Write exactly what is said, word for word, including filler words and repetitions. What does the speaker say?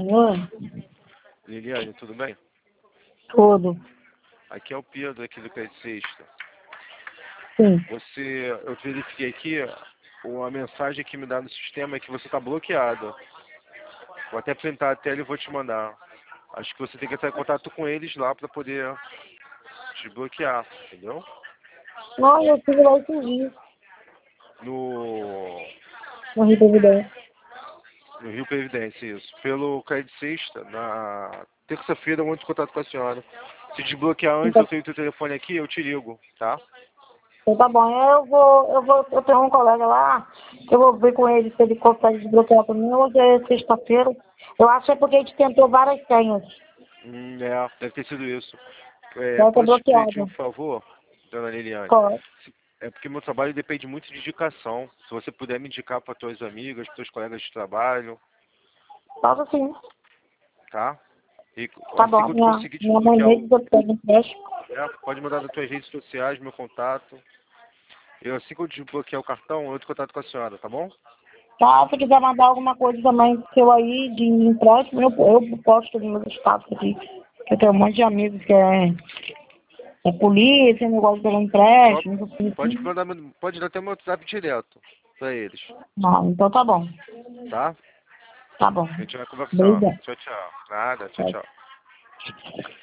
Oi, Liliane, tudo bem? tudo. Aqui é o Pedro, aqui do Crédito Sexta. Sim. Você, eu verifiquei aqui, a mensagem que me dá no sistema é que você está bloqueado. Vou até printar a tela e vou te mandar. Acho que você tem que entrar em contato com eles lá para poder te bloquear, entendeu? Não, eu tive lá esses dias, No, no Rio Previdência. no Rio Previdência, isso. Pelo Crédito Sexta, na terça-feira eu vou em contato com a senhora. Se desbloquear antes, eu Então, tenho o teu telefone aqui, eu te ligo, tá? então tá bom, eu vou, eu vou, eu tenho um colega lá, que eu vou ver com ele se ele consegue desbloquear pra mim. Hoje é sexta-feira. Eu acho que é porque a gente tentou várias senhas. Hum, é, deve ter sido isso. É, Deve ter posso te pedir um bloqueado. favor, dona Liliane? Correto. É porque meu trabalho depende muito de indicação. Se você puder me indicar para tuas amigas, para teus colegas de trabalho, Posso sim. tá? E Tá assim bom. que eu Minha, conseguir minha mãe desbloquear mesmo o. já pega empréstimo. É, pode mandar nas tuas redes sociais, meu contato. Eu, assim que eu desbloquear o cartão, eu entro em contato com a senhora, tá bom? Tá, se quiser mandar alguma coisa também seu aí de empréstimo, eu, eu posto nos meus status aqui. Eu tenho um monte de amigos que é, é polícia, negócio de Só empréstimo, essas coisas pode assim. mandar, pode dar até meu WhatsApp direto para eles, Não, então tá bom. tá? Tá bom. A gente vai conversando. Obrigada. Tchau, tchau. Nada, tchau, Tchau. tchau.